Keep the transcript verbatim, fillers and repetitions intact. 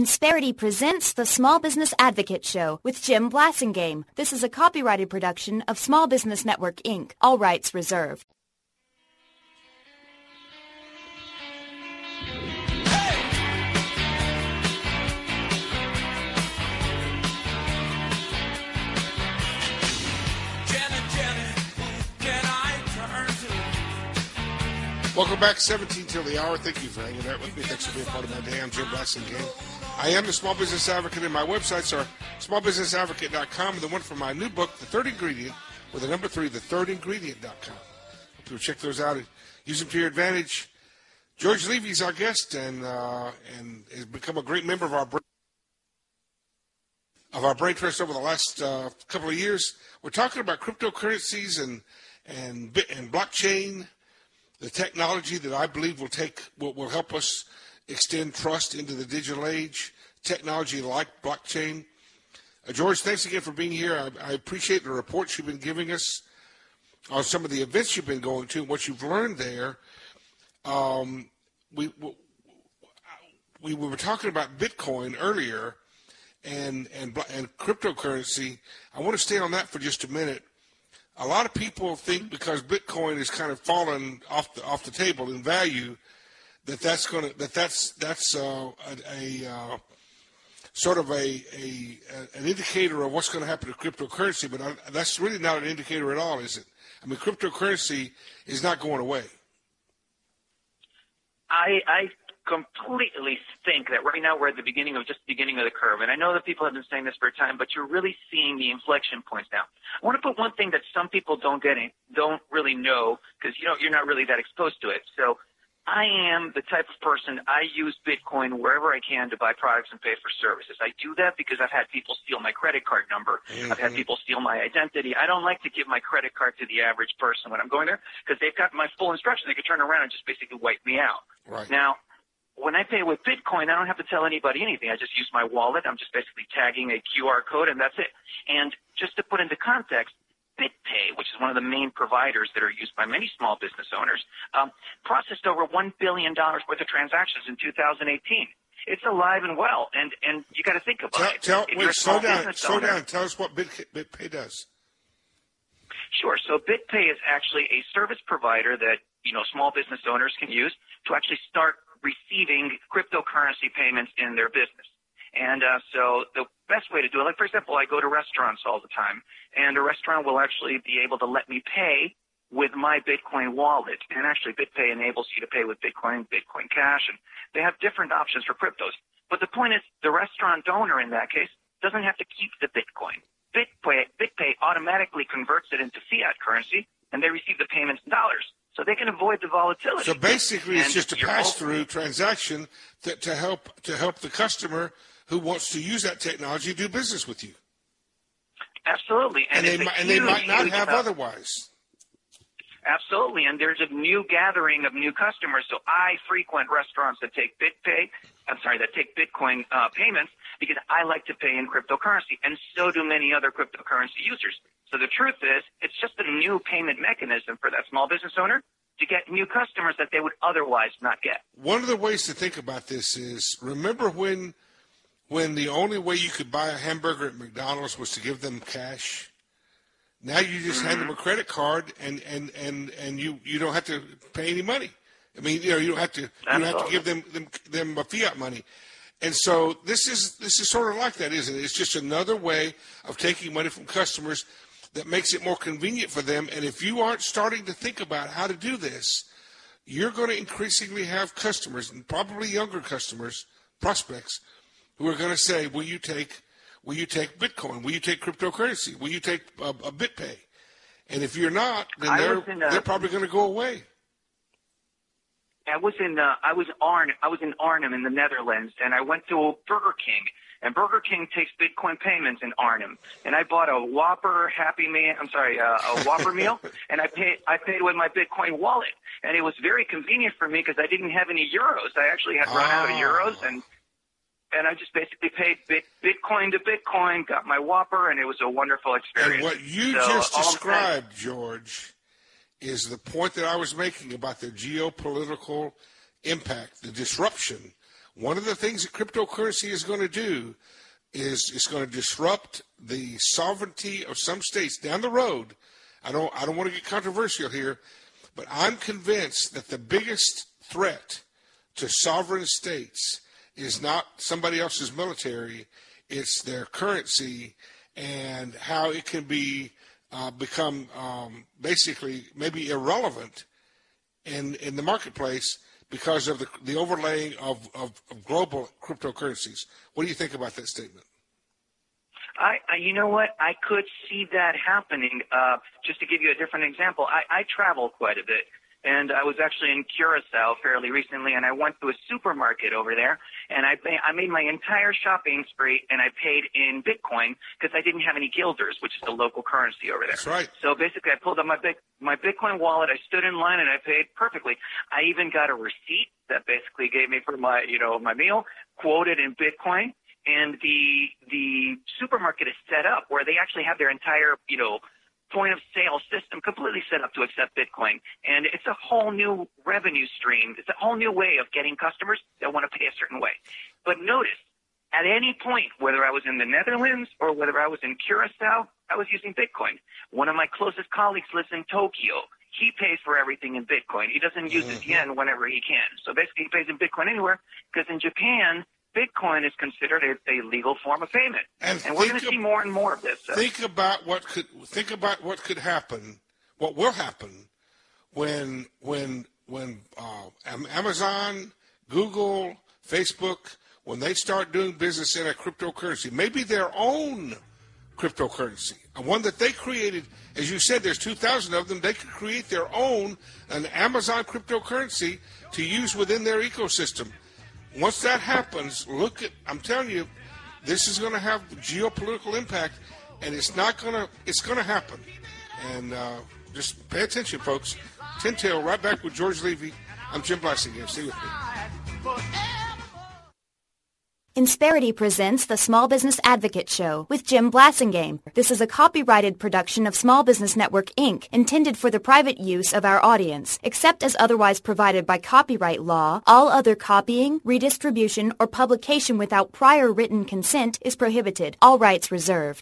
Insperity presents the Small Business Advocate Show with Jim Blasingame. This is a copyrighted production of Small Business Network, Incorporated. All rights reserved. Welcome back, seventeen till the hour. Thank you for hanging out with me. Thanks for being part of my day. I'm Jim Blasingame. I am the Small Business Advocate, and my websites are small business advocate dot com and the one for my new book, The Third Ingredient, with the number three, the third ingredient dot com. Hope you'll check those out and use them to your advantage. George Levy is our guest, and uh, and has become a great member of our of our brain trust over the last uh, couple of years. We're talking about cryptocurrencies and and and blockchain. The technology that I believe will take will, will help us extend trust into the digital age. Technology like blockchain. Uh, George, thanks again for being here. I, I appreciate the reports you've been giving us on some of the events you've been going to and what you've learned there. Um, we, we we were talking about Bitcoin earlier and and and cryptocurrency. I want to stay on that for just a minute. A lot of people think because Bitcoin is kind of fallen off the off the table in value, that that's going to that that's that's uh, a, a uh, sort of a, a an indicator of what's going to happen to cryptocurrency. But I, that's really not an indicator at all, is it? I mean, cryptocurrency is not going away. I I completely think that right now we're at the beginning of just the beginning of the curve. And I know that people have been saying this for a time, but you're really seeing the inflection points now. I want to put one thing that some people don't get, don't really know, because you know you're not really that exposed to it. So I am the type of person, I use Bitcoin wherever I can to buy products and pay for services. I do that because I've had people steal my credit card number. Mm-hmm. I've had people steal my identity. I don't like to give my credit card to the average person when I'm going there because they've got my full instruction. They could turn around and just basically wipe me out. Right. Now, when I pay with Bitcoin, I don't have to tell anybody anything. I just use my wallet. I'm just basically tagging a Q R code, and that's it. And just to put into context, BitPay, which is one of the main providers that are used by many small business owners, um, processed over one billion dollars worth of transactions in two thousand eighteen. It's alive and well, and, and you got to think about tell, it. Tell, if wait, slow down, slow owner, down. Tell us what Bit, BitPay does. Sure. So BitPay is actually a service provider that, you know, small business owners can use to actually start receiving cryptocurrency payments in their business. And uh, so the best way to do it, like, for example, I go to restaurants all the time, and a restaurant will actually be able to let me pay with my Bitcoin wallet. And actually, BitPay enables you to pay with Bitcoin, Bitcoin Cash, and they have different options for cryptos. But the point is, the restaurant owner in that case doesn't have to keep the Bitcoin. BitPay, BitPay automatically converts it into fiat currency, and they receive the payments in dollars. So they can avoid the volatility. So basically, and it's just a pass-through transaction that, to help to help the customer who wants to use that technology do business with you. Absolutely, and, and they and they might not have uh, otherwise. Absolutely, and there's a new gathering of new customers. So I frequent restaurants that take BitPay. I'm sorry, that take Bitcoin uh, payments because I like to pay in cryptocurrency, and so do many other cryptocurrency users. So the truth is, it's just a new payment mechanism for that small business owner to get new customers that they would otherwise not get. One of the ways to think about this is, remember when when the only way you could buy a hamburger at McDonald's was to give them cash? Now you just mm-hmm. hand them a credit card, and, and, and, and you, you don't have to pay any money. I mean, you know, you don't have to you don't have to give them, them them a fiat money. And so this is this is sort of like that, isn't it? It's just another way of taking money from customers that makes it more convenient for them. And if you aren't starting to think about how to do this, you're going to increasingly have customers, and probably younger customers, prospects, who are going to say, will you take will you take Bitcoin? Will you take cryptocurrency? Will you take a, a BitPay? And if you're not, then they're, a, they're probably going to go away. I was in uh, I was Arn I was in Arnhem in the Netherlands, and I went to Burger King, and Burger King takes Bitcoin payments in Arnhem, and I bought a Whopper Happy Meal. I'm sorry, uh, a Whopper meal, and I paid I paid with my Bitcoin wallet, and it was very convenient for me because I didn't have any euros. I actually had run out of euros, and and I just basically paid bit, Bitcoin to Bitcoin, got my Whopper, and it was a wonderful experience. And what you so, just described, George, is the point that I was making about the geopolitical impact, the disruption, One of the things that cryptocurrency is going to do is it's going to disrupt the sovereignty of some states down the road. I don't, I don't want to get controversial here, but I'm convinced that the biggest threat to sovereign states is not somebody else's military, it's their currency and how it can be uh, become um, basically maybe irrelevant in, in the marketplace because of the, the overlaying of, of, of global cryptocurrencies. What do you think about that statement? I, I, you know what? I could see that happening. Uh, just to give you a different example, I, I travel quite a bit, and I was actually in Curacao fairly recently, and I went to a supermarket over there, and I, I made my entire shopping spree, and I paid in Bitcoin because I didn't have any guilders, which is the local currency over there. That's right. So basically, I pulled out my big, my Bitcoin wallet. I stood in line, and I paid perfectly. I even got a receipt that basically gave me for my, you know, my meal, quoted in Bitcoin. And the the supermarket is set up where they actually have their entire, you know, point of sale system completely set up to accept Bitcoin. And it's a whole new revenue stream. It's a whole new way of getting customers that want to pay a certain way. But notice, at any point, whether I was in the Netherlands or whether I was in Curacao, I was using Bitcoin. One of my closest colleagues lives in Tokyo. He pays for everything in Bitcoin. He doesn't use his yen whenever he can. So basically, he pays in Bitcoin anywhere because in Japan, Bitcoin is considered a, a legal form of payment, and, and we're going to see more and more of this. So. Think about what could think about what could happen, what will happen when when when uh, Amazon, Google, Facebook, when they start doing business in a cryptocurrency, maybe their own cryptocurrency, one that they created. As you said, there's two thousand of them. They could create their own an Amazon cryptocurrency to use within their ecosystem. Once that happens, look at, I'm telling you, this is going to have geopolitical impact, and it's not going to, it's going to happen. And uh, just pay attention, folks. Tin Tail, right back with George Levy. I'm Jim Blasingame. Stay with me. Insperity presents the Small Business Advocate Show with Jim Blasingame. This is a copyrighted production of Small Business Network, Incorporated, intended for the private use of our audience. Except as otherwise provided by copyright law, all other copying, redistribution, or publication without prior written consent is prohibited. All rights reserved.